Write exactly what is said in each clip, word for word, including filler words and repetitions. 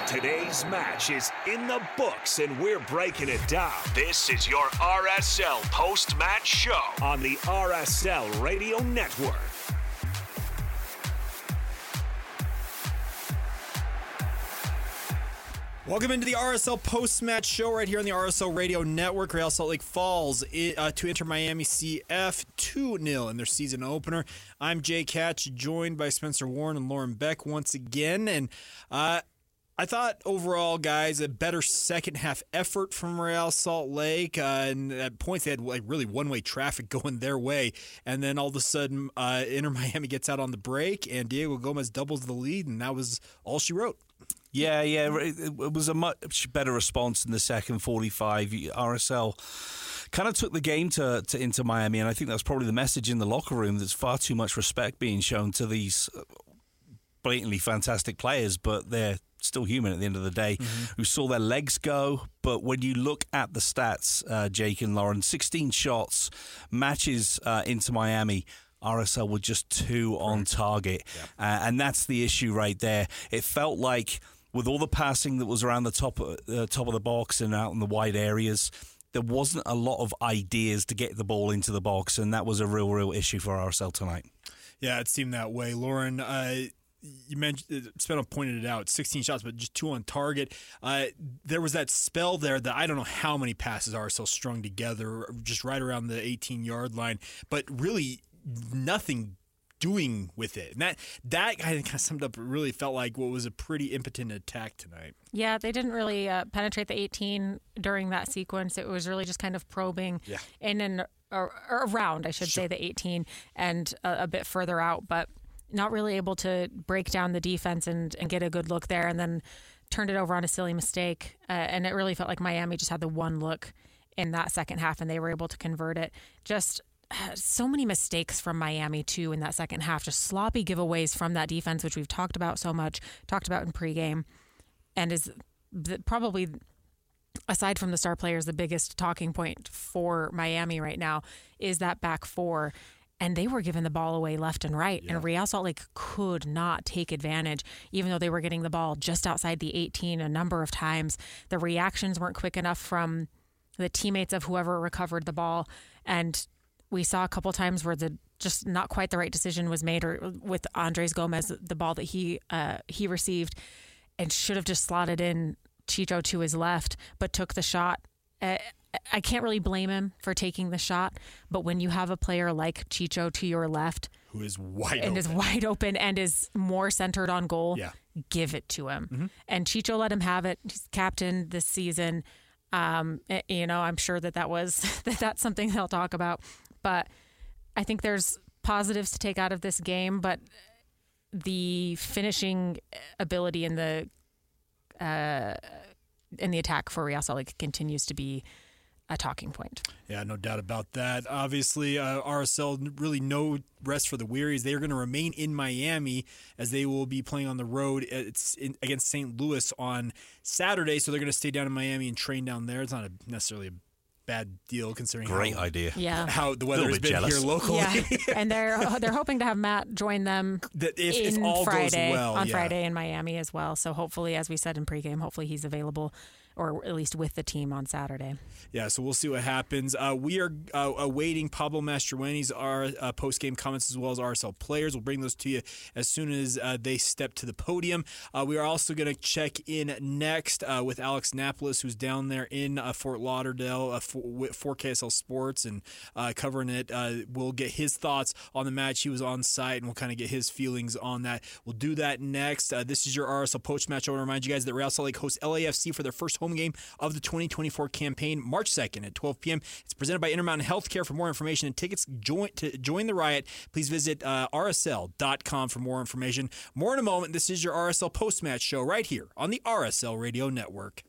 Today's match is in the books, and we're breaking it down. This is your R S L post-match show on the R S L Radio Network. Welcome into the R S L post-match show right here on the R S L Radio Network. Real Salt Lake Falls uh, to enter Miami C F two nil in their season opener. I'm Jay Catch, joined by Spencer Warren and Lauren Beck once again. And uh, I thought overall, guys, a better second half effort from Real Salt Lake. Uh, and at points, they had like really one-way traffic going their way. And then all of a sudden, uh, Inter Miami gets out on the break, and Diego Gomez doubles the lead, and that was all she wrote. Yeah, yeah, it was a much better response in the second forty-five. R S L kind of took the game to, to Inter Miami, and I think that's probably the message in the locker room. There's far too much respect being shown to these blatantly fantastic players, but they're still human at the end of the day, mm-hmm. who saw their legs go. But when you look at the stats, uh, Jake and Lauren, sixteen shots, matches uh, into Miami, R S L were just two on target. Yeah. Uh, and that's the issue right there. It felt like with all the passing that was around the top, uh, top of the box and out in the wide areas, there wasn't a lot of ideas to get the ball into the box, and that was a real, real issue for R S L tonight. Yeah, it seemed that way. Lauren, uh, you mentioned, Spencer pointed it out, sixteen shots, but just two on target. Uh, there was that spell there that I don't know how many passes R S L strung together, just right around the eighteen-yard line, but really nothing doing with it. And that that kind of summed up, really felt like what was a pretty impotent attack tonight. Yeah, they didn't really uh, penetrate the eighteen during that sequence. It was really just kind of probing yeah. in and or, or around, I should sure. say, the eighteen and a, a bit further out, but not really able to break down the defense and, and get a good look there, and then turned it over on a silly mistake. Uh, and it really felt like Miami just had the one look in that second half, and they were able to convert it. Just so many mistakes from Miami, too, in that second half. Just sloppy giveaways from that defense, which we've talked about so much, talked about in pregame, and is probably, aside from the star players, the biggest talking point for Miami right now is that back four. And they were giving the ball away left and right. Yeah. And Real Salt Lake could not take advantage, even though they were getting the ball just outside the eighteen a number of times. The reactions weren't quick enough from the teammates of whoever recovered the ball. And we saw a couple times where the just not quite the right decision was made, or with Andres Gomez, the ball that he uh, he received and should have just slotted in Chicho to his left, but took the shot. Uh, I can't really blame him for taking the shot, but when you have a player like Chicho to your left, who is wide and open. is wide open and is more centered on goal, yeah. give it to him. Mm-hmm. And Chicho let him have it. He's captain this season. Um, you know, I'm sure that that was that that's something they'll talk about. But I think there's positives to take out of this game, but the finishing ability in the uh, in the attack for Real Salt Lake continues to be a talking point. Yeah, no doubt about that. Obviously, uh, R S L, really no rest for the wearies. They are going to remain in Miami as they will be playing on the road it's in, against Saint Louis on Saturday. So they're going to stay down in Miami and train down there. It's not a, necessarily a bad deal considering Great how, idea. Yeah. how the weather has been jealous. here locally. Yeah. And they're they're hoping to have Matt join them that if, in if all Friday, goes well, on yeah. Friday in Miami as well. So hopefully, as we said in pregame, hopefully he's available, or at least with the team on Saturday. Yeah, so we'll see what happens. Uh, we are uh, awaiting Pablo Mastroeni's our uh, post-game comments as well as R S L players. We'll bring those to you as soon as uh, they step to the podium. Uh, we are also going to check in next uh, with Alex Napolis, who's down there in uh, Fort Lauderdale uh, for, for K S L Sports and uh, covering it. Uh, we'll get his thoughts on the match. He was on site, and we'll kind of get his feelings on that. We'll do that next. Uh, this is your R S L post-match. I want to remind you guys that Real Salt Lake hosts L A F C for their first home game of the twenty twenty-four campaign, March second at twelve p.m. It's presented by Intermountain Healthcare. For more information and tickets join, to join the riot, please visit uh, R S L dot com for more information. More in a moment. This is your R S L post-match show right here on the R S L Radio Network.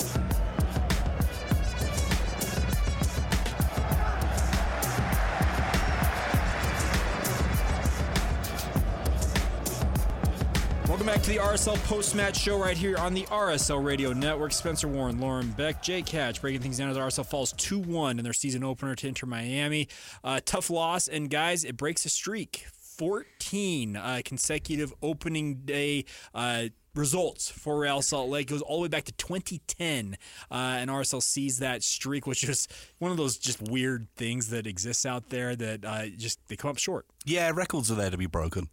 Welcome back to the R S L post-match show right here on the R S L Radio Network. Spencer Warren, Lauren Beck, Jay Catch breaking things down as R S L falls two one in their season opener to Inter Miami. Uh, tough loss, and guys, it breaks a streak. fourteen uh, consecutive opening day uh, results for Real Salt Lake. It goes all the way back to twenty ten, uh, and R S L sees that streak, which is one of those just weird things that exists out there that uh, just they come up short. Yeah, records are there to be broken.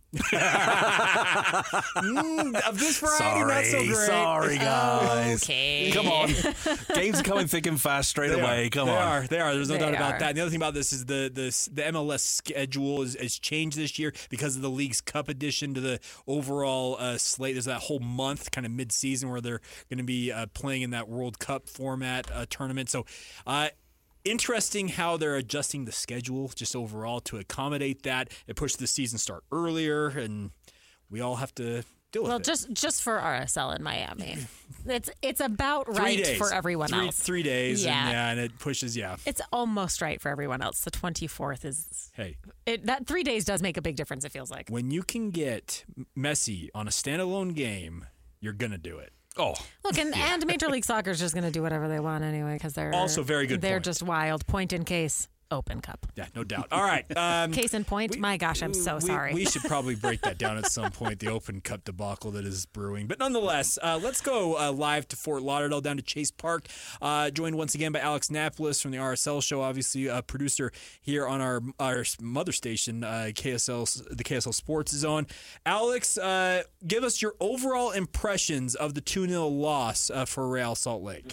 mm, of this variety, sorry, not so great. Sorry, guys. Okay. Come on. Games are coming thick and fast straight They away. Are. Come they on. Are. They are. There's no They doubt about are. that. And the other thing about this is the the, the M L S schedule is, is changed this year because of the League's Cup addition to the overall uh, slate. There's that whole month, kind of mid-season, where they're going to be uh, playing in that World Cup format uh, tournament. So, uh, interesting how they're adjusting the schedule just overall to accommodate that. It pushed the season start earlier, and we all have to deal Well, with it. just just for R S L in Miami, it's it's about Three right days. for everyone three, else. Three days, Yeah. and, yeah, and it pushes, yeah. It's almost right for everyone else. The twenty-fourth is. Hey. It, that three days does make a big difference. It feels like. When you can get Messi on a standalone game, you're going to do it. Oh. Look, and, and Major League Soccer is just going to do whatever they want anyway because they're Also very good They're point. just wild. Point in case. Open Cup. Yeah, no doubt. All right. Um, Case in point. we- my gosh, I'm so we, sorry. We should probably break that down at some point, the Open Cup debacle that is brewing. But nonetheless, uh, let's go uh, live to Fort Lauderdale, down to Chase Park. Uh, joined once again by Alex Napolis from the R S L show, obviously a producer here on our our mother station, uh, K S L, the K S L Sports Zone. Alex, uh, give us your overall impressions of the two nil loss uh, for Real Salt Lake.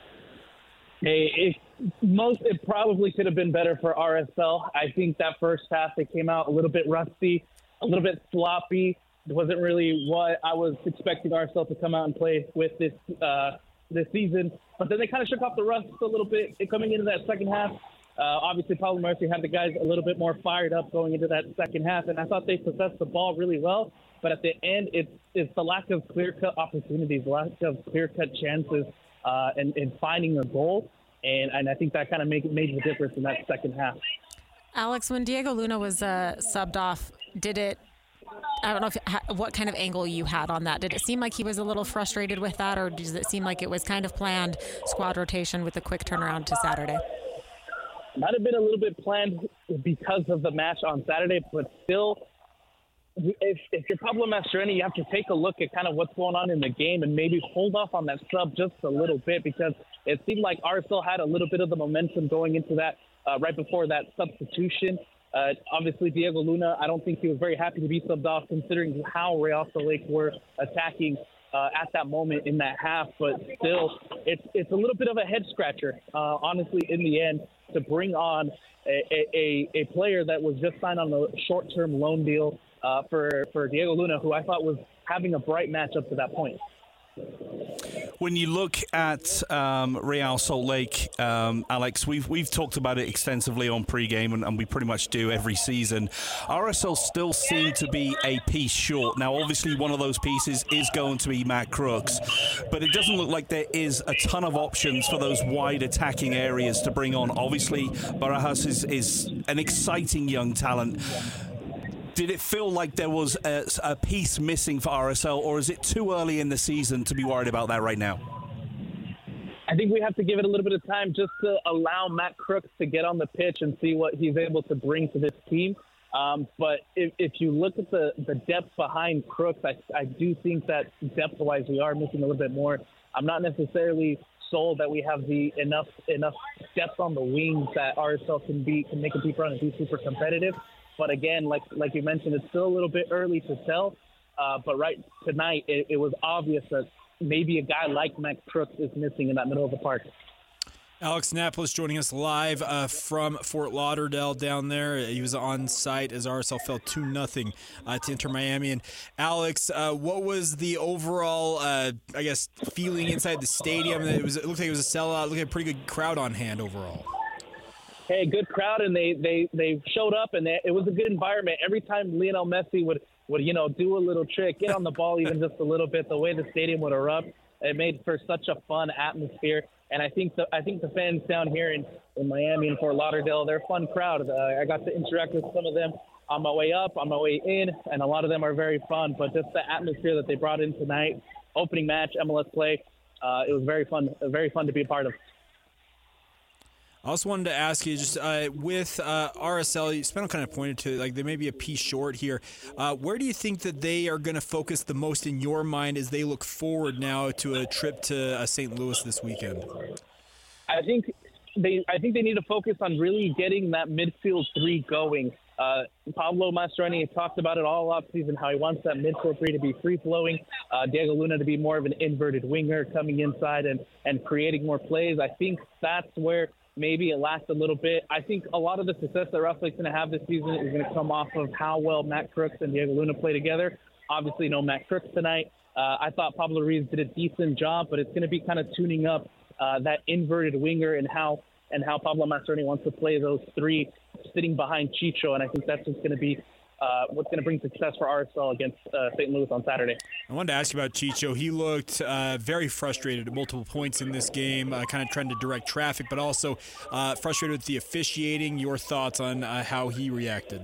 Hey, it, most it probably could have been better for R S L. I think that first half they came out a little bit rusty, a little bit sloppy. It wasn't really what I was expecting R S L to come out and play with this uh, this season. But then they kind of shook off the rust a little bit coming into that second half. Uh, obviously, Pablo Mercy had the guys a little bit more fired up going into that second half, and I thought they possessed the ball really well. But at the end, it's it's the lack of clear-cut opportunities, the lack of clear-cut chances, uh, and, and finding a goal. And, and I think that kind of made, made the difference in that second half. Alex, when Diego Luna was uh, subbed off, did it? I don't know if ha, what kind of angle you had on that. Did it seem like he was a little frustrated with that, or does it seem like it was kind of planned squad rotation with a quick turnaround to Saturday? Might have been a little bit planned because of the match on Saturday, but still, if, if you're Pablo Mastroeni, you have to take a look at kind of what's going on in the game and maybe hold off on that sub just a little bit, because it seemed like R S L had a little bit of the momentum going into that uh, right before that substitution. Uh, obviously, Diego Luna, I don't think he was very happy to be subbed off considering how Real Salt Lake were attacking uh, at that moment in that half. But still, it's it's a little bit of a head scratcher, uh, honestly, in the end, to bring on a, a, a player that was just signed on a short-term loan deal uh, for, for Diego Luna, who I thought was having a bright match up to that point. When you look at um, Real Salt Lake, um, Alex, we've we've talked about it extensively on pregame, and, and we pretty much do every season. R S L still seem to be a piece short. Now, obviously, one of those pieces is going to be Matt Crooks, but it doesn't look like there is a ton of options for those wide attacking areas to bring on. Obviously, Barajas is, is an exciting young talent. Did it feel like there was a, a piece missing for R S L, or is it too early in the season to be worried about that right now? I think we have to give it a little bit of time just to allow Matt Crooks to get on the pitch and see what he's able to bring to this team. Um, but if, if you look at the, the depth behind Crooks, I, I do think that depth-wise we are missing a little bit more. I'm not necessarily sold that we have the enough enough depth on the wings that R S L can be can make a deep run and be super competitive. But again, like like you mentioned, it's still a little bit early to tell. Uh, but right tonight, it, it was obvious that maybe a guy like Max Crooks is missing in that middle of the park. Alex Napolis joining us live uh, from Fort Lauderdale down there. He was on site as R S L fell two nothing uh, to Inter Miami. And Alex, uh, what was the overall, uh, I guess, feeling inside the stadium? It was. It looked like it was a sellout. It looked like a pretty good crowd on hand overall. Hey, good crowd, and they, they, they showed up, and they, it was a good environment. Every time Lionel Messi would, would, you know, do a little trick, get on the ball even just a little bit, the way the stadium would erupt, it made for such a fun atmosphere. And I think the I think the fans down here in, in Miami and Fort Lauderdale, they're a fun crowd. Uh, I got to interact with some of them on my way up, on my way in, and a lot of them are very fun. But just the atmosphere that they brought in tonight, opening match, M L S play, uh, it was very fun, very fun to be a part of. I also wanted to ask you, just uh, with uh, R S L, Spenno kind of pointed to, like, they may be a piece short here. Uh, where do you think that they are going to focus the most in your mind as they look forward now to a trip to uh, Saint Louis this weekend? I think they I think they need to focus on really getting that midfield three going. Uh, Pablo Mastroeni talked about it all offseason, how he wants that midfield three to be free-flowing, uh, Diego Luna to be more of an inverted winger coming inside and, and creating more plays. I think that's where maybe it lasts a little bit. I think a lot of the success that Real Salt's going to have this season is going to come off of how well Matt Crooks and Diego Luna play together. Obviously, no Matt Crooks tonight. Uh, I thought Pablo Ruiz did a decent job, but it's going to be kind of tuning up uh, that inverted winger and how and how Pablo Mastroeni wants to play those three sitting behind Chicho, and I think that's what's going to be uh, what's going to bring success for R S L against uh, Saint Louis on Saturday. I wanted to ask you about Chicho. He looked uh, very frustrated at multiple points in this game, uh, kind of trying to direct traffic, but also uh, frustrated with the officiating. Your thoughts on uh, how he reacted?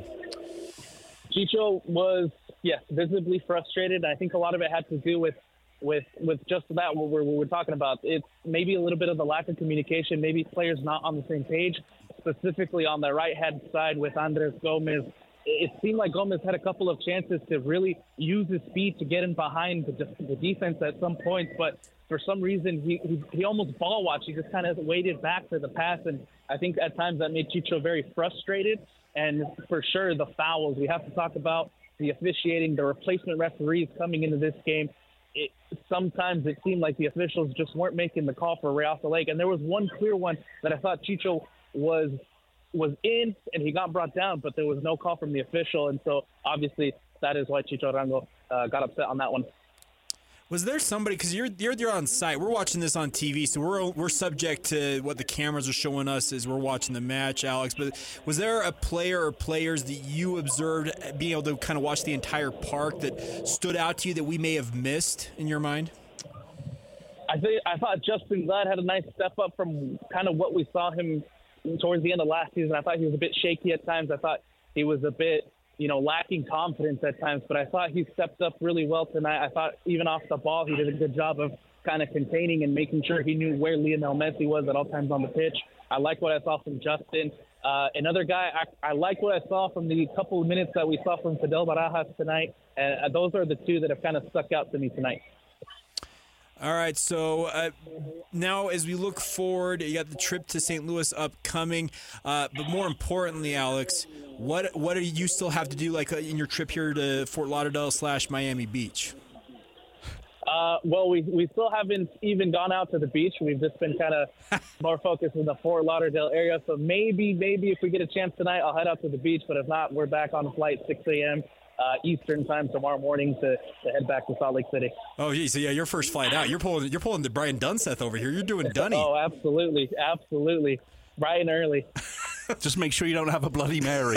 Chicho was, yes, visibly frustrated. I think a lot of it had to do with with with just that, what we're, what we're talking about. It's maybe a little bit of the lack of communication, maybe players not on the same page, specifically on the right-hand side with Andres Gomez. It seemed like Gomez had a couple of chances to really use his speed to get in behind the, the defense at some points, but for some reason he, he, he almost ball watched. He just kind of waited back for the pass, and I think at times that made Chicho very frustrated. And for sure, the fouls. We have to talk about the officiating, the replacement referees coming into this game. It, sometimes it seemed like the officials just weren't making the call for Real Salt Lake. And there was one clear one that I thought Chicho was was in, and he got brought down, but there was no call from the official. And so, obviously, that is why Chicho Arango uh, got upset on that one. Was there somebody, because you're, you're you're on site, we're watching this on T V, so we're we're subject to what the cameras are showing us as we're watching the match, Alex, but was there a player or players that you observed being able to kind of watch the entire park that stood out to you that we may have missed in your mind? I think I thought Justin Glad had a nice step up from kind of what we saw him towards the end of last season. I thought he was a bit shaky at times. I thought he was a bit, you know, lacking confidence at times, but I thought he stepped up really well tonight. I thought even off the ball, he did a good job of kind of containing and making sure he knew where Lionel Messi was at all times on the pitch. I like what I saw from Justin. Uh, another guy, I, I like what I saw from the couple of minutes that we saw from Fidel Barajas tonight. And uh, those are the two that have kind of stuck out to me tonight. All right, so uh, now as we look forward, you got the trip to Saint Louis upcoming, uh, but more importantly, Alex, what what do you still have to do, like uh, in your trip here to Fort Lauderdale slash Miami Beach? Uh, well, we we still haven't even gone out to the beach. We've just been kind of more focused in the Fort Lauderdale area. So maybe maybe if we get a chance tonight, I'll head out to the beach. But if not, we're back on the flight six a.m. Uh, Eastern time tomorrow morning to, to head back to Salt Lake City. Oh, geez, so yeah, your first flight out. You're pulling, you're pulling the Brian Dunseth over here. You're doing Dunny. Oh, absolutely, absolutely, bright and early. Just make sure you don't have a Bloody Mary.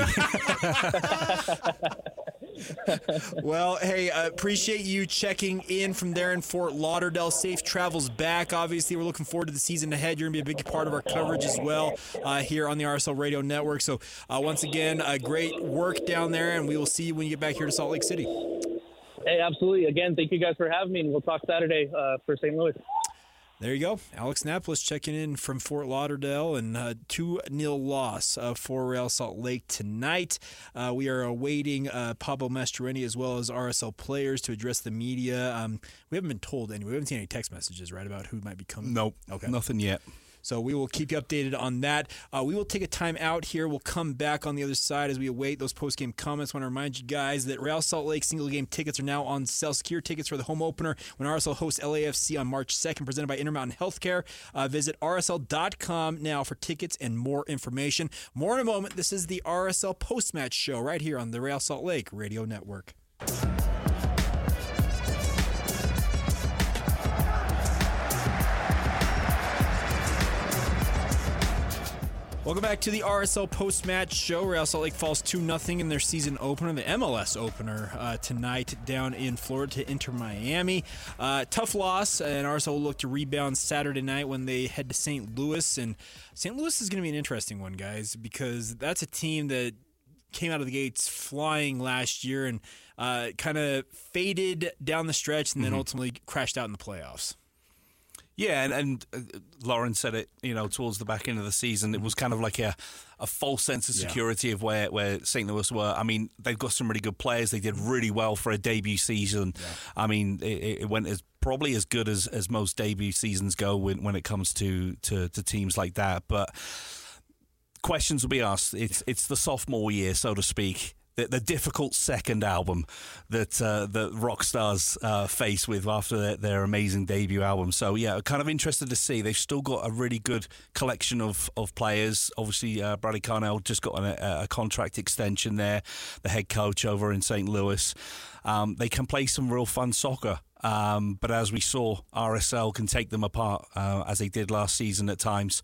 Well, hey, uh, appreciate you checking in from there in Fort Lauderdale. Safe travels back. Obviously, we're looking forward to the season ahead. You're going to be a big part of our coverage as well uh, here on the R S L Radio Network. So, uh, once again, uh, great work down there, and we will see you when you get back here to Salt Lake City. Hey, absolutely. Again, thank you guys for having me, and we'll talk Saturday uh, for Saint Louis. There you go. Alex Napoles checking in from Fort Lauderdale, and uh, two nil loss uh, for Real Salt Lake tonight. Uh, we are awaiting uh, Pablo Mastroeni as well as R S L players to address the media. Um, we haven't been told any. We haven't seen any text messages, right, about who might be coming? Nope. Okay. Nothing yet. So we will keep you updated on that. Uh, we will take a time out here. We'll come back on the other side as we await those post-game comments. I want to remind you guys that Real Salt Lake single-game tickets are now on sale. Secure tickets for the home opener when R S L hosts L A F C on March second, presented by Intermountain Healthcare. Uh, visit R S L dot com now for tickets and more information. More in a moment. This is the R S L post-match show right here on the Real Salt Lake Radio Network. Welcome back to the R S L post-match show. Real Salt Lake falls two nothing in their season opener, the M L S opener, uh, tonight down in Florida to Inter Miami. Uh, tough loss, and R S L will look to rebound Saturday night when they head to Saint Louis. And Saint Louis is going to be an interesting one, guys, because that's a team that came out of the gates flying last year and uh, kind of faded down the stretch and then mm-hmm. ultimately crashed out in the playoffs. Yeah, and, and uh, Lauren said it, you know, towards the back end of the season, it was kind of like a, a false sense of security yeah. of where, where Saint Louis were. I mean, they've got some really good players. They did really well for a debut season. Yeah. I mean, it, it went as probably as good as, as most debut seasons go when, when it comes to, to, to teams like that. But questions will be asked. It's, it's the sophomore year, so to speak. The, the difficult second album that uh, that rock stars uh, face with after their, their amazing debut album. So yeah, kind of interested to see. They've still got a really good collection of, of players. Obviously, uh, Bradley Carnell just got an, a, a contract extension there, the head coach over in Saint Louis. Um, they can play some real fun soccer. Um, but as we saw, R S L can take them apart uh, as they did last season at times.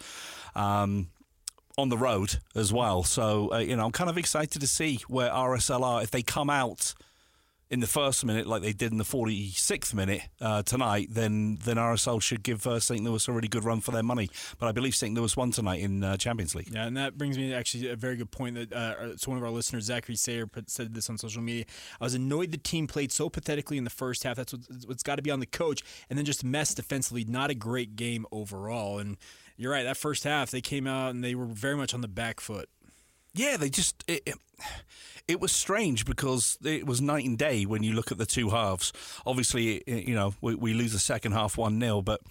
Um, on the road as well. So, uh, you know, I'm kind of excited to see where R S L are. If they come out in the first minute like they did in the forty-sixth minute uh, tonight, then then R S L should give uh, Saint Louis a really good run for their money. But I believe Saint Louis won tonight in uh, Champions League. Yeah, and that brings me to actually a very good point that uh, it's one of our listeners, Zachary Sayer, put, said this on social media. I was annoyed the team played so pathetically in the first half. That's what, what's got to be on the coach. And then just messed defensively. Not a great game overall. And you're right, that first half, they came out and they were very much on the back foot. Yeah, they just... It, it, it was strange because it was night and day when you look at the two halves. Obviously, you know, we, we lose the second half one nil, but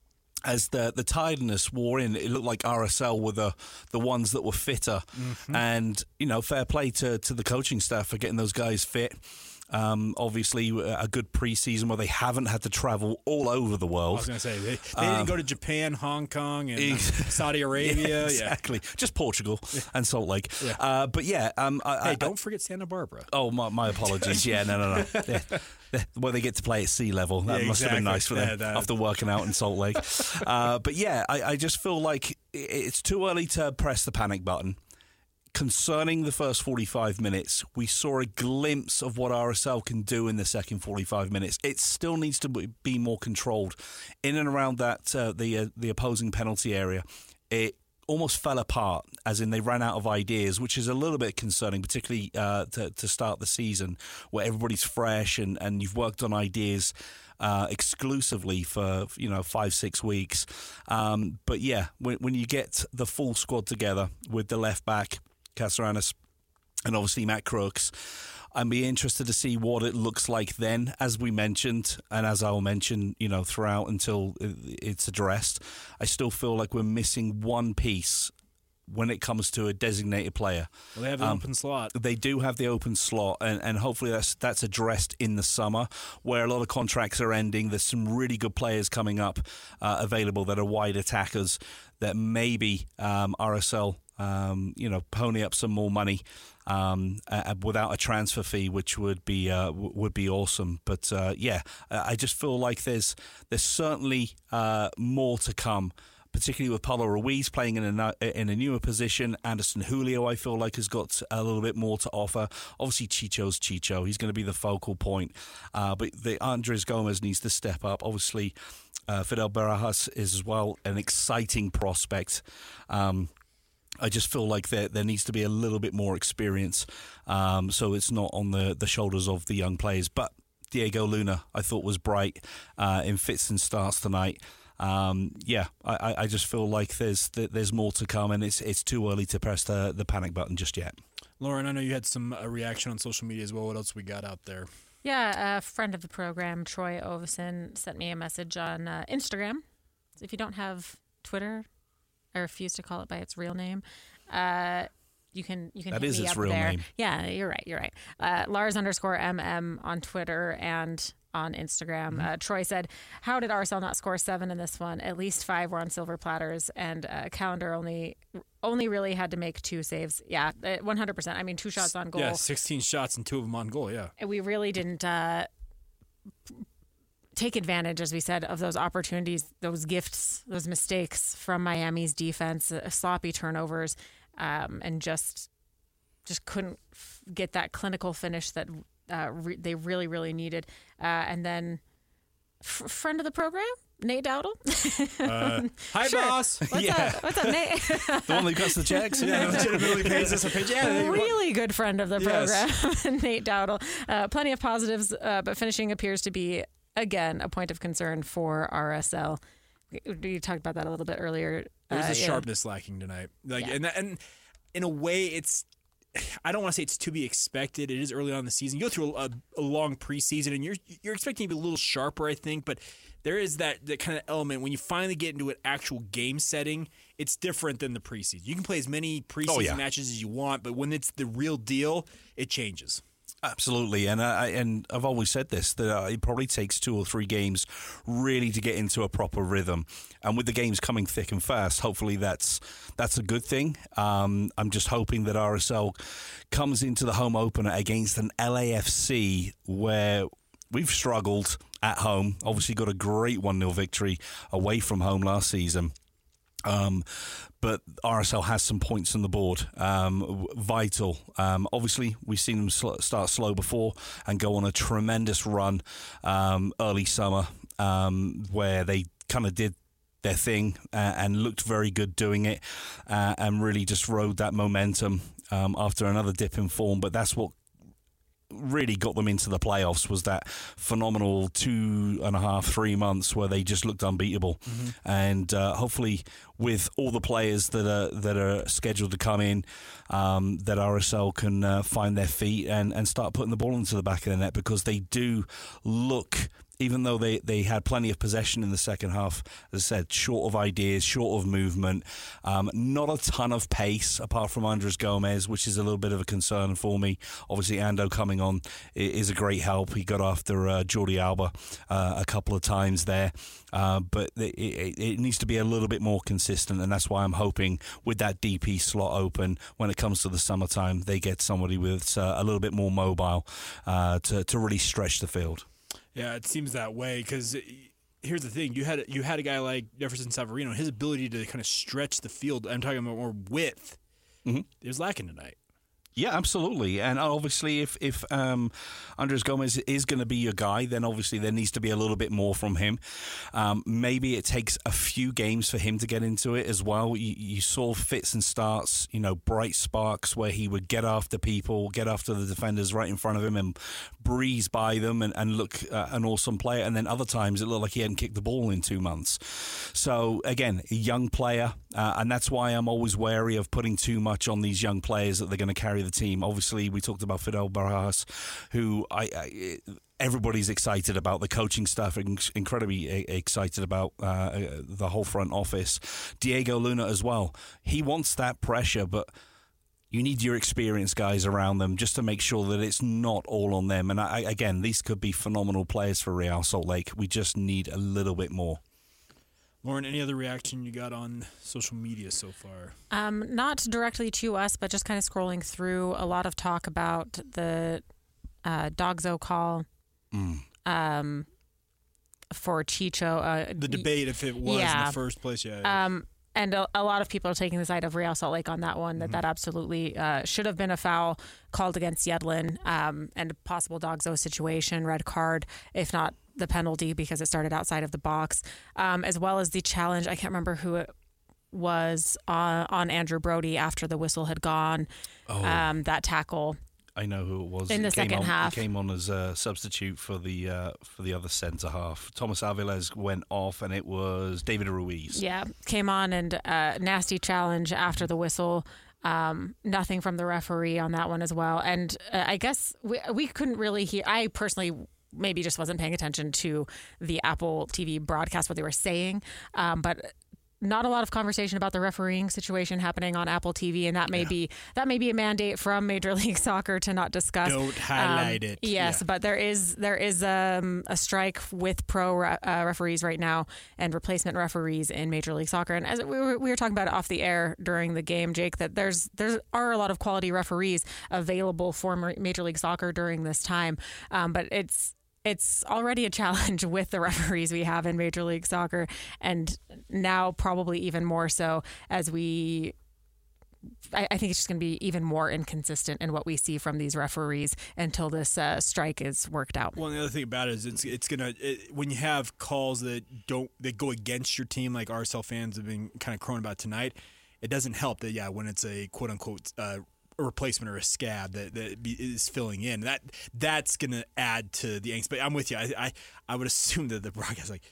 as the, the tiredness wore in, it looked like R S L were the, the ones that were fitter. Mm-hmm. And, you know, fair play to, to the coaching staff for getting those guys fit. Um, obviously, a good preseason where they haven't had to travel all over the world. I was going to say, they, they um, didn't go to Japan, Hong Kong, and ex- Saudi Arabia. Yeah, exactly. Yeah. Just Portugal and Salt Lake. Yeah. Uh, but yeah. Um, I, hey, I, don't forget Santa Barbara. Oh, my, my apologies. Yeah, no, no, no. Yeah. Yeah. Well, they get to play at sea level. That yeah, must exactly. have been nice for them yeah, after working out in Salt Lake. uh, but yeah, I, I just feel like it's too early to press the panic button. Concerning the first forty-five minutes, we saw a glimpse of what R S L can do in the second forty-five minutes. It still needs to be more controlled. In and around that, uh, the uh, the opposing penalty area, it almost fell apart, as in they ran out of ideas, which is a little bit concerning, particularly uh, to, to start the season, where everybody's fresh and, and you've worked on ideas Uh, exclusively for, you know, five, six weeks. Um, but yeah, when, when you get the full squad together with the left back, Caceres, and obviously Matt Crooks, I'd be interested to see what it looks like then, as we mentioned, and as I'll mention, you know, throughout until it's addressed. I still feel like we're missing one piece when it comes to a designated player. Well, they have an um, open slot. They do have the open slot, and, and hopefully that's that's addressed in the summer, where a lot of contracts are ending. There's some really good players coming up uh, available that are wide attackers that maybe um, R S L, um, you know, pony up some more money um, uh, without a transfer fee, which would be uh, w- would be awesome. But uh, yeah, I just feel like there's there's certainly uh, more to come, particularly with Paulo Ruiz playing in a, in a newer position. Anderson Julio, I feel like, has got a little bit more to offer. Obviously, Chicho's Chicho. He's going to be the focal point. Uh, but the Andres Gomez needs to step up. Obviously, uh, Fidel Barajas is as well an exciting prospect. Um, I just feel like there there needs to be a little bit more experience, um, so it's not on the, the shoulders of the young players. But Diego Luna, I thought, was bright uh, in fits and starts tonight. Um, yeah, I, I just feel like there's there's more to come, and it's it's too early to press the, the panic button just yet. Lauren, I know you had some uh, reaction on social media as well. What else we got out there? Yeah, a friend of the program, Troy Ovison, sent me a message on uh, Instagram. If you don't have Twitter, I refuse to call it by its real name. Uh, you can you can that hit is me its up real there. name. Yeah, you're right. You're right. Uh, Lars underscore mm on Twitter and on Instagram. Mm-hmm. Uh, Troy said, "How did R S L not score seven in this one? At least five were on silver platters, and uh, Calendar only only really had to make two saves. Yeah, one hundred percent. I mean, two shots on goal. Yeah, sixteen shots and two of them on goal. Yeah, we really didn't." Uh, take advantage, as we said, of those opportunities, those gifts, those mistakes from Miami's defense, uh, sloppy turnovers, um, and just just couldn't f- get that clinical finish that uh, re- they really, really needed. Uh, and then, f- friend of the program, Nate Dowdle. uh, hi, sure. boss. What's yeah. up? What's up, Nate? The one that cuts the checks. Yeah, legitimately pays us a page. Yeah, really good friend of the program, yes. Nate Dowdle. Uh, plenty of positives, uh, but finishing appears to be, again, a point of concern for R S L. We talked about that a little bit earlier. There's uh, a yeah. sharpness lacking tonight. Like, Yeah. and that, and in a way, it's. I don't want to say it's to be expected. It is early on in the season. You go through a, a long preseason, and you're you're expecting to be a little sharper, I think. But there is that, that kind of element when you finally get into an actual game setting. It's different than the preseason. You can play as many preseason Oh, yeah. matches as you want, but when it's the real deal, it changes. Absolutely, and I and I've always said this that uh, it probably takes two or three games really to get into a proper rhythm, and with the games coming thick and fast, hopefully that's that's a good thing. Um, I'm just hoping that R S L comes into the home opener against an L A F C where we've struggled at home. Obviously, got a great one nil victory away from home last season. Um, but R S L has some points on the board, um, vital. Um, obviously, we've seen them sl- start slow before and go on a tremendous run um, early summer um, where they kind of did their thing uh, and looked very good doing it uh, and really just rode that momentum um, after another dip in form. But that's what really got them into the playoffs, was that phenomenal two and a half, three months where they just looked unbeatable. Mm-hmm. And uh, hopefully with all the players that are that are scheduled to come in, um, that R S L can uh, find their feet and, and start putting the ball into the back of the net, because they do look, even though they, they had plenty of possession in the second half, as I said, short of ideas, short of movement, um, not a ton of pace apart from Andres Gomez, which is a little bit of a concern for me. Obviously, Ando coming on is a great help. He got after uh, Jordi Alba uh, a couple of times there, uh, but it, it, it needs to be a little bit more consistent, and that's why I'm hoping with that D P slot open, when it comes to the summertime, they get somebody with uh, a little bit more mobile uh, to, to really stretch the field. Yeah, it seems that way, because here's the thing: you had you had a guy like Jefferson Savarino, his ability to kind of stretch the field. I'm talking about more width. Mm-hmm. It was lacking tonight. Yeah, absolutely. And obviously, if if um, Andres Gomez is going to be your guy, then obviously there needs to be a little bit more from him. Um, maybe it takes a few games for him to get into it as well. You, you saw fits and starts, you know, bright sparks where he would get after people, get after the defenders right in front of him and breeze by them and, and look uh, an awesome player. And then other times it looked like he hadn't kicked the ball in two months. So, again, a young player, uh, and that's why I'm always wary of putting too much on these young players that they're going to carry the team. Obviously, we talked about Fidel Barajas, who I, I everybody's excited about. The coaching staff are incredibly excited about uh, the whole front office. Diego Luna as well. He wants that pressure, but you need your experienced guys around them just to make sure that it's not all on them. And I, again, these could be phenomenal players for Real Salt Lake. We just need a little bit more. Lauren, any other reaction you got on social media so far? Um, not directly to us, but just kind of scrolling through. A lot of talk about the uh, Dogzo call mm. um, for Chicho. Uh, the debate, if it was yeah. in the first place, yeah. yeah. Um, and a, a lot of people are taking the side of Real Salt Lake on that one, that mm-hmm. that absolutely uh, should have been a foul called against Yedlin um, and a possible Dogzo situation, red card, if not the penalty, because it started outside of the box, um, as well as the challenge. I can't remember who it was on, on Andrew Brody after the whistle had gone. Oh, um, that tackle. I know who it was. In the it second on, half. He came on as a substitute for the uh, for the other centre half. Thomas Aviles went off, and it was David Ruiz. Yeah, came on and uh, nasty challenge after the whistle. Um, nothing from the referee on that one as well. And uh, I guess we we couldn't really hear. I personally maybe just wasn't paying attention to the Apple T V broadcast, what they were saying. Um, but not a lot of conversation about the refereeing situation happening on Apple T V, and that may yeah. be that may be a mandate from Major League Soccer to not discuss. Don't highlight um, it. Yes, yeah. but there is there is um, a strike with pro re- uh, referees right now and replacement referees in Major League Soccer. And as we were, we were talking about it off the air during the game, Jake, that there's there are a lot of quality referees available for Major League Soccer during this time, um, but it's. It's already a challenge with the referees we have in Major League Soccer, and now probably even more so as we I, I think it's just going to be even more inconsistent in what we see from these referees until this uh, strike is worked out. Well, and the other thing about it is it's it's gonna it, when you have calls that don't that go against your team, like R S L fans have been kind of crowing about tonight. It doesn't help that yeah when it's a quote unquote. Uh, a replacement or a scab that, that is filling in. That that's going to add to the angst. But I'm with you. I, I I would assume that the broadcast like,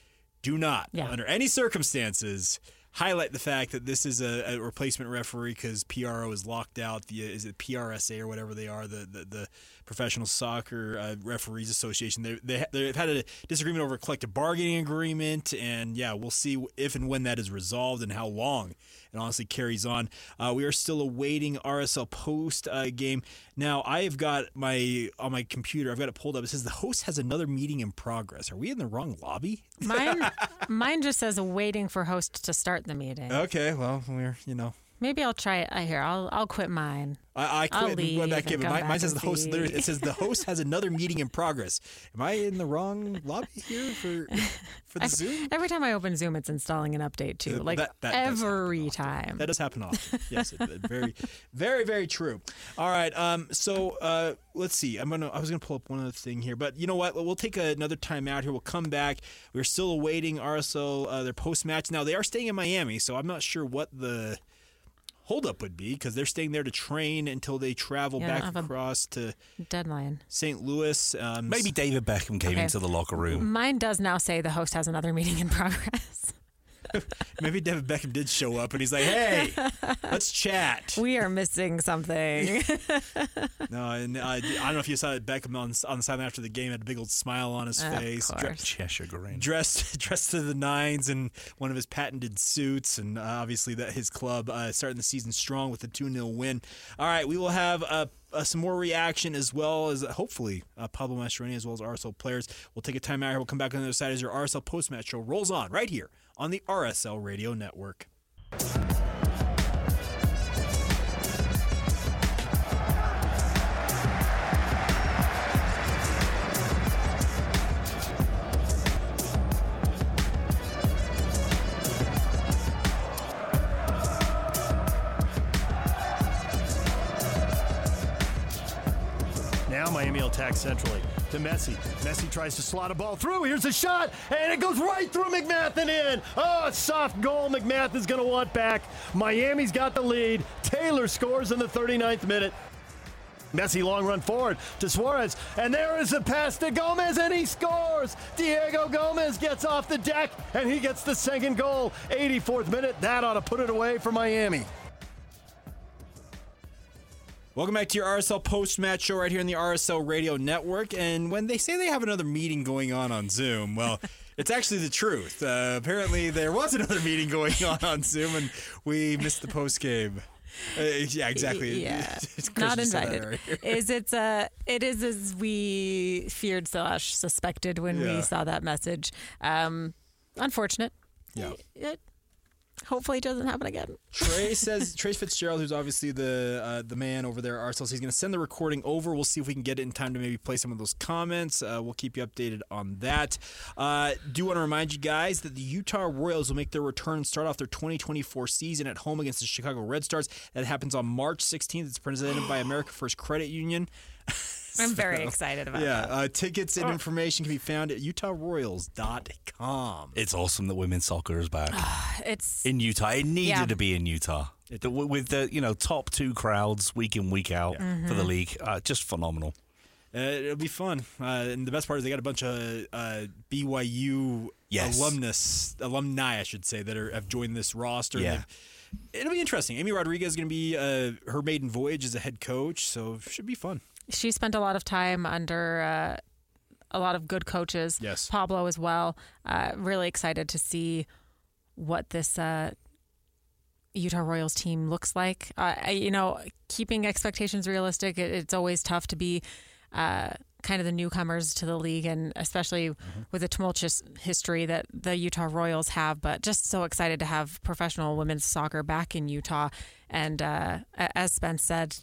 do not, Yeah. under any circumstances, highlight the fact that this is a, a replacement referee because P R O is locked out. The is it P R S A or whatever they are, the the, the Professional Soccer uh, Referees Association. They they they've had a disagreement over a collective bargaining agreement, and yeah, we'll see if and when that is resolved and how long it honestly carries on. Uh, we are still awaiting R S L post uh, game. Now I have got my on my computer. I've got it pulled up. It says the host has another meeting in progress. Are we in the wrong lobby? Mine, mine just says waiting for host to start the meeting. Okay, well we're you know. Maybe I'll try it. I hear. I'll I'll quit mine. I, I I'll quit and leave went back in, and but come mine, mine back says and the host. see. Literally, it says the host has another meeting in progress. Am I in the wrong lobby here for for the Zoom? Every time I open Zoom, it's installing an update too. Uh, Like that- that does every time. That does happen often. Yes, it, it, very, very, very true. All right. Um. So, uh, let's see. I'm gonna. I was gonna pull up one other thing here, but you know what? We'll take another time out here. We'll come back. We're still awaiting R S L uh, their post match. Now they are staying in Miami, so I'm not sure what the holdup would be because they're staying there to train until they travel Yeah, back I have a- across to Deadline. Saint Louis. Um, Maybe David Beckham came Okay. into the locker room. Mine does now say the host has another meeting in progress. maybe David Beckham did show up and he's like, "Hey, let's chat." We are missing something. No, and uh, I don't know if you saw it. Beckham on on the sideline after the game had a big old smile on his Of face, dre- course. Cheshire Green. dressed dressed to the nines in one of his patented suits, and uh, obviously that his club uh, starting the season strong with a two nil win. All right, we will have uh, uh, some more reaction as well as uh, hopefully uh, Pablo Mastroeni as well as R S L players. We'll take a time out here. We'll come back on the other side as your R S L post match show rolls on right here on the R S L Radio Network. Now Miami will attack centrally to Messi. Messi tries to slot a ball through. Here's a shot, and it goes right through McMath and in. Oh, a soft goal. McMath is going to want back. Miami's got the lead. Taylor scores in the thirty-ninth minute. Messi long run forward to Suarez, and there is a pass to Gomez, and he scores. Diego Gomez gets off the deck, and he gets the second goal. eighty-fourth minute. That ought to put it away for Miami. Welcome back to your R S L post-match show right here on the R S L Radio Network. And when they say they have another meeting going on on Zoom, well, it's actually the truth. Uh, apparently, there was another meeting going on on Zoom, and we missed the post-game. Uh, yeah, exactly. Yeah, Chris not just said that invited. earlier. Is it's uh, it is as we feared slash suspected when Yeah. we saw that message. Um, unfortunate. Yeah. It, hopefully, it doesn't happen again. Trey says Trey Fitzgerald, who's obviously the uh, the man over there at R S L, he's going to send the recording over. We'll see if we can get it in time to maybe play some of those comments. Uh, we'll keep you updated on that. Uh, do want to remind you guys that the Utah Royals will make their return and start off their twenty twenty-four season at home against the Chicago Red Stars. That happens on March sixteenth. It's presented by America First Credit Union. I'm very excited about Yeah, that. uh, tickets and information can be found at utah royals dot com. It's awesome that women's soccer is back It's in Utah. It needed Yeah. to be in Utah. The- with the you know top two crowds week in week out for the league. Uh, just phenomenal. Uh, it'll be fun. Uh, and the best part is they got a bunch of uh, B Y U Yes. alumnus, alumni, I should say, that are, have joined this roster. Yeah. They've- It'll be interesting. Amy Rodriguez is going to be uh, her maiden voyage as a head coach, so it should be fun. she spent a lot of time under uh, a lot of good coaches. Yes. Pablo as well. Uh, really excited to see what this uh, Utah Royals team looks like. Uh, I, you know, keeping expectations realistic, it, it's always tough to be uh, kind of the newcomers to the league, and especially Mm-hmm. with the tumultuous history that the Utah Royals have. But just so excited to have professional women's soccer back in Utah. And uh, a- as Spence said,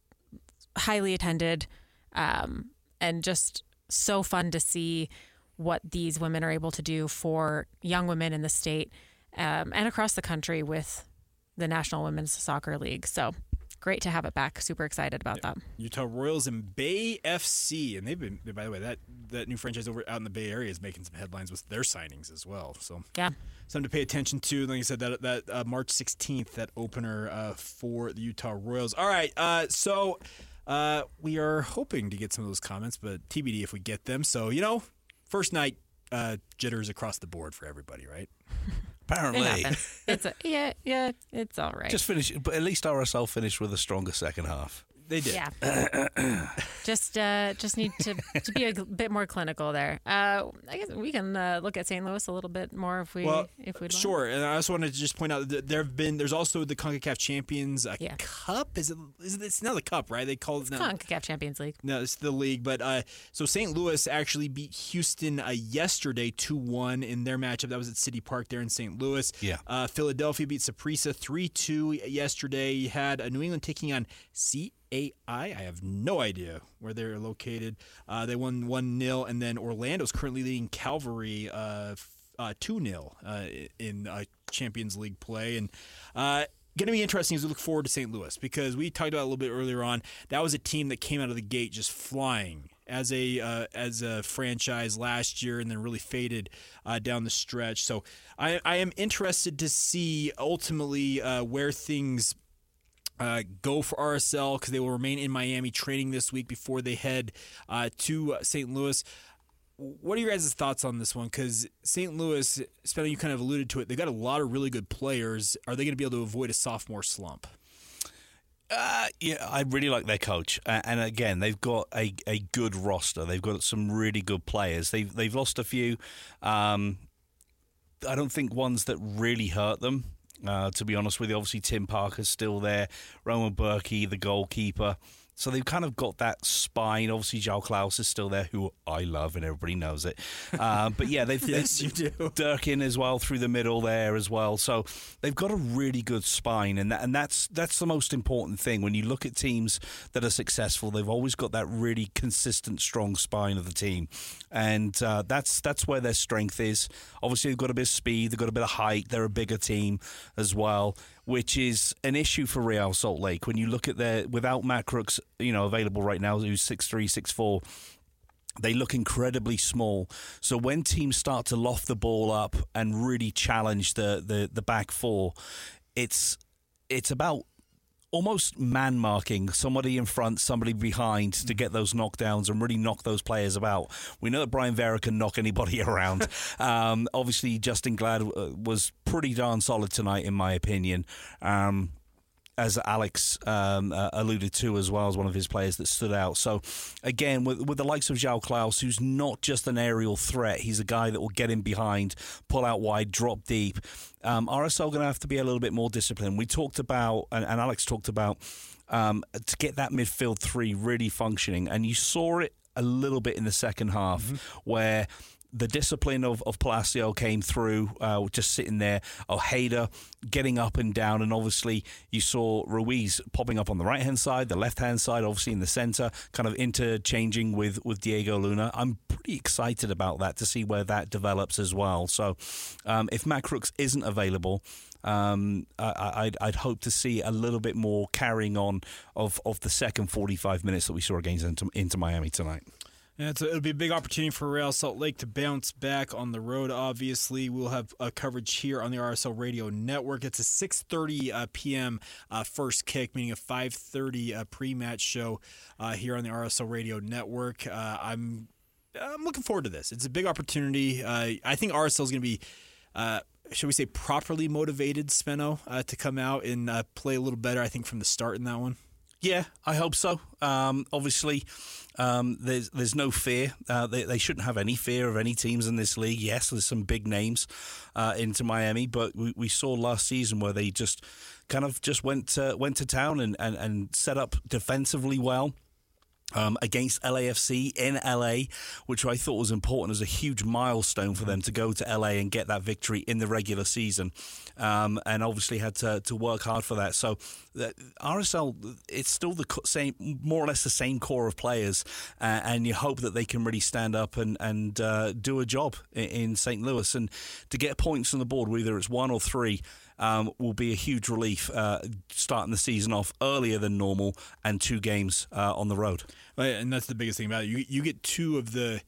highly attended, um, and just so fun to see what these women are able to do for young women in the state um, and across the country with the National Women's Soccer League. So great to have it back. Super excited about that. Utah Royals and Bay F C, and they've been, by the way, that, that new franchise over out in the Bay Area is making some headlines with their signings as well. So Yeah. something to pay attention to. Like I said, that that uh, March sixteenth, that opener uh, for the Utah Royals. All right, uh, so uh, we are hoping to get some of those comments, but T B D if we get them. So, you know, first night uh, jitters across the board for everybody, right? Apparently. It happens. It's a, yeah, yeah, it's all right. Just finish, but at least R S L finished with a stronger second half. They did. Yeah. just uh, just need to, to be a g- bit more clinical there. Uh, I guess we can uh, look at Saint Louis a little bit more if we Well, if we'd sure. And I also wanted to just point out that there have been there's also the CONCACAF Champions uh, Yeah. Cup. Is it? Is it? It's not the cup, right? They call it like. no, CONCACAF Champions League. no, it's the league. But uh, so Saint Louis actually beat Houston uh, yesterday two one in their matchup. That was at City Park there in Saint Louis. Yeah. Uh, Philadelphia beat Saprissa three two yesterday. You had uh, New England taking on C A I. I have no idea where they're located. Uh, they won one nil, and then Orlando's currently leading Calvary uh, uh, two nil uh, in uh, Champions League play. And uh, going to be interesting as we look forward to Saint Louis, because we talked about it a little bit earlier on. That was a team that came out of the gate just flying as a uh, as a franchise last year, and then really faded uh, down the stretch. So I, I am interested to see ultimately uh, where things Uh, go for R S L, because they will remain in Miami training this week before they head uh, to Saint Louis. What are your guys' thoughts on this one? Because Saint Louis, Spencer, you kind of alluded to it, they've got a lot of really good players. Are they going to be able to avoid a sophomore slump? Uh, yeah, I really like their coach, uh, and again, they've got a, a good roster. They've got some really good players. They've they've lost a few. Um, I don't think ones that really hurt them. Uh, to be honest with you, obviously Tim Parker's still there, Roman Berkey, the goalkeeper. So they've kind of got that spine. Obviously, João Klaus is still there, who I love, and everybody knows it. Uh, but yeah, they've yes, you do. Durkin as well through the middle there as well. So they've got a really good spine, and that, and that's that's the most important thing. When you look at teams that are successful, they've always got that really consistent, strong spine of the team, and uh, that's that's where their strength is. Obviously, they've got a bit of speed, they've got a bit of height. They're a bigger team as well, which is an issue for Real Salt Lake. When you look at their, without Matt Crooks, you know, available right now, who's six three, six four, they look incredibly small. So when teams start to loft the ball up and really challenge the the, the back four, it's it's about almost man marking, somebody in front, somebody behind, to get those knockdowns and really knock those players about. We know that Brian Vera can knock anybody around. um, obviously, Justin Glad was pretty darn solid tonight, in my opinion. Um, as Alex um, uh, alluded to as well, as one of his players that stood out. So, again, with, with the likes of João Klaus, who's not just an aerial threat, he's a guy that will get in behind, pull out wide, drop deep. Um, R S L going to have to be a little bit more disciplined. We talked about, and, and Alex talked about, um, to get that midfield three really functioning. And you saw it a little bit in the second half, mm-hmm. where the discipline of, of Palacio came through, uh, just sitting there. Ojeda getting up and down, and obviously you saw Ruiz popping up on the right-hand side, the left-hand side, obviously in the center, kind of interchanging with, with Diego Luna. I'm pretty excited about that, to see where that develops as well. So um, if Matt Crooks isn't available, Um, I, I'd, I'd hope to see a little bit more carrying on of, of the second forty-five minutes that we saw against Inter, Inter Miami tonight. Yeah, it's a, it'll be a big opportunity for Real Salt Lake to bounce back on the road. Obviously, we'll have uh, coverage here on the R S L Radio Network. It's a six thirty uh, p.m. Uh, first kick, meaning a five thirty uh, pre-match show uh, here on the R S L Radio Network. Uh, I'm I'm looking forward to this. It's a big opportunity. Uh, I think R S L is going to be, uh, should we say, properly motivated, Spenno, uh, to come out and uh, play a little better, I think, from the start in that one. Yeah, I hope so. Um, obviously, um, there's there's no fear. Uh, they they shouldn't have any fear of any teams in this league. Yes, there's some big names uh, into Miami, but we, we saw last season where they just kind of just went to, went to town and, and, and set up defensively well. Um, against L A F C in L A, which I thought was important as a huge milestone for them to go to L A and get that victory in the regular season, um, and obviously had to, to work hard for that. So the R S L, it's still the same, more or less the same core of players, uh, and you hope that they can really stand up and and uh, do a job in, in Saint Louis, and to get points on the board, whether it's one or three. Um, will be a huge relief uh, starting the season off earlier than normal and two games uh, on the road. And that's the biggest thing about it. You you get two of the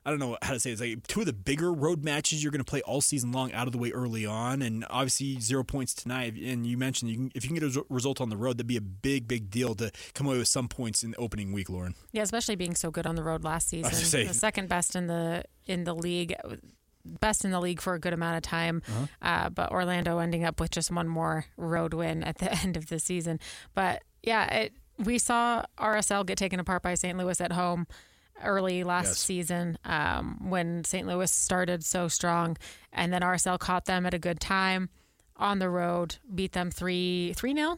I don't know how to say it. It's like two of the bigger road matches you're going to play all season long out of the way early on, and obviously zero points tonight. And you mentioned you can, if you can get a result on the road, that'd be a big, big deal to come away with some points in the opening week, Lauren. Yeah, especially being so good on the road last season. Say, the second best in the in the league, best in the league for a good amount of time. Uh-huh. Uh, but Orlando ending up with just one more road win at the end of the season. But yeah, it, we saw R S L get taken apart by Saint Louis at home early last yes. season um, when Saint Louis started so strong, and then R S L caught them at a good time on the road, beat them three three nil,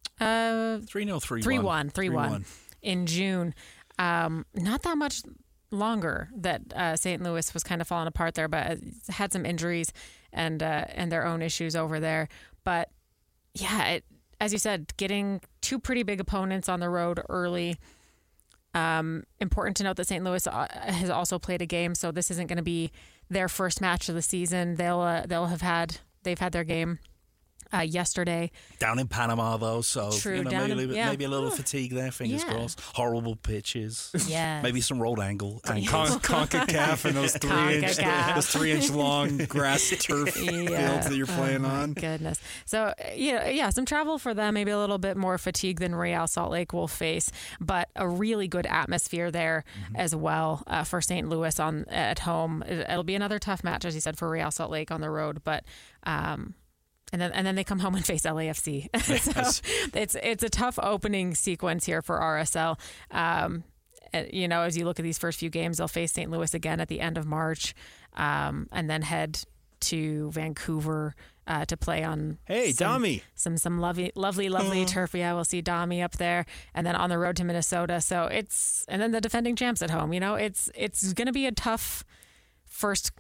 uh, three nil three three one three one in June. Um, not that much longer that uh, Saint Louis was kind of falling apart there, but had some injuries and uh, and their own issues over there. But yeah, it, as you said, getting two pretty big opponents on the road early. Um, important to note that Saint Louis has also played a game, so this isn't going to be their first match of the season. They'll uh, they'll have had they've had their game uh, yesterday down in Panama, though. So True, you know, down maybe, in, yeah. maybe a little fatigue there. Fingers yeah. crossed. Horrible pitches. Yeah, maybe some rolled angle. Con- CONCACAF and those three inch those three inch long grass turf yeah. fields that you're playing oh on. Goodness. So yeah, yeah, some travel for them. Maybe a little bit more fatigue than Real Salt Lake will face, but a really good atmosphere there mm-hmm. as well uh, for Saint Louis on at home. It, it'll be another tough match, as you said, for Real Salt Lake on the road, but. Um, And then and then they come home and face L A F C. So it's it's a tough opening sequence here for R S L. Um, you know, as you look at these first few games, they'll face Saint Louis again at the end of March, um, and then head to Vancouver uh, to play on. Hey, some, Dami. Some some lovely lovely lovely uh-huh. turf. Yeah, we'll see Dami up there, and then on the road to Minnesota. So it's and then the defending champs at home. You know, it's it's going to be a tough first.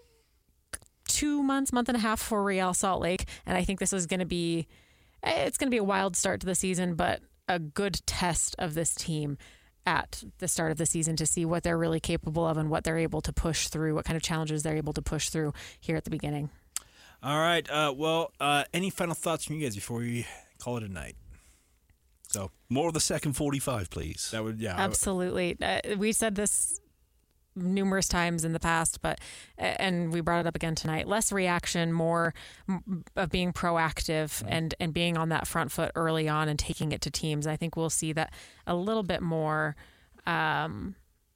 Two months, month and a half for Real Salt Lake, and I think this is going to be, it's going to be a wild start to the season, but a good test of this team at the start of the season to see what they're really capable of and what they're able to push through, what kind of challenges they're able to push through here at the beginning. All right. Uh, well, uh, any final thoughts from you guys before we call it a night? So more of the second forty-five, please. That would, yeah, absolutely. Uh, we said this numerous times in the past, but and we brought it up again tonight, less reaction, more of being proactive right. and and being on that front foot early on and taking it to teams. I think we'll see that a little bit more um,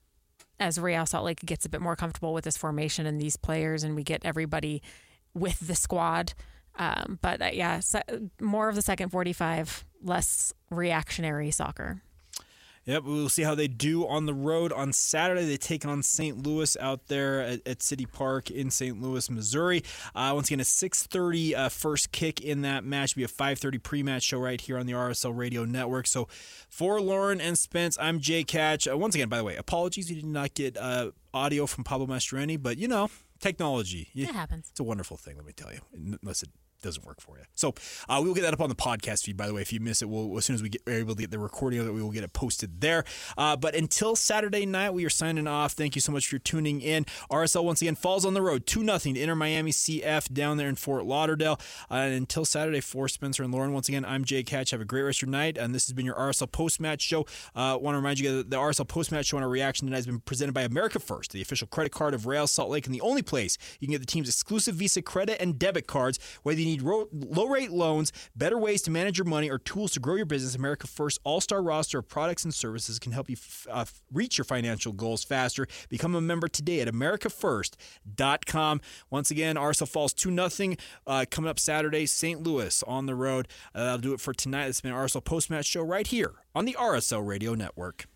as Real Salt Lake gets a bit more comfortable with this formation and these players, and we get everybody with the squad. Um, but uh, yeah, se- more of the second forty-five, less reactionary soccer. Yep, we'll see how they do on the road. On Saturday, they take on Saint Louis out there at, at City Park in Saint Louis, Missouri. Uh, once again, a six thirty uh, first kick in that match. It'll be a five thirty pre-match show right here on the R S L Radio Network. So for Lauren and Spence, I'm Jay Catch. Uh, once again, by the way, apologies you did not get uh, audio from Pablo Mastroeni, but, you know, technology. It happens. It's a wonderful thing, let me tell you, unless it doesn't work for you. So uh, we will get that up on the podcast feed, by the way. If you miss it, we'll, as soon as we get, are able to get the recording of it, we will get it posted there. Uh, but until Saturday night, we are signing off. Thank you so much for tuning in. R S L once again falls on the road two nothing to Inter Miami C F down there in Fort Lauderdale. Uh, and until Saturday, for Spencer and Lauren, once again, I'm Jay Catch. Have a great rest of your night. And this has been your R S L post-match show. I uh, want to remind you that the R S L post-match show and our reaction tonight has been presented by America First, the official credit card of Real Salt Lake, and the only place you can get the team's exclusive Visa credit and debit cards. Whether you need ro- low rate loans, better ways to manage your money, or tools to grow your business, America First all-star roster of products and services can help you f- uh, reach your financial goals faster. Become a member today at america first dot com. Once again, R S L falls two nothing uh, coming up Saturday, Saint Louis on the road. Uh, that'll do it for tonight. It's been an R S L post-match show right here on the R S L Radio Network.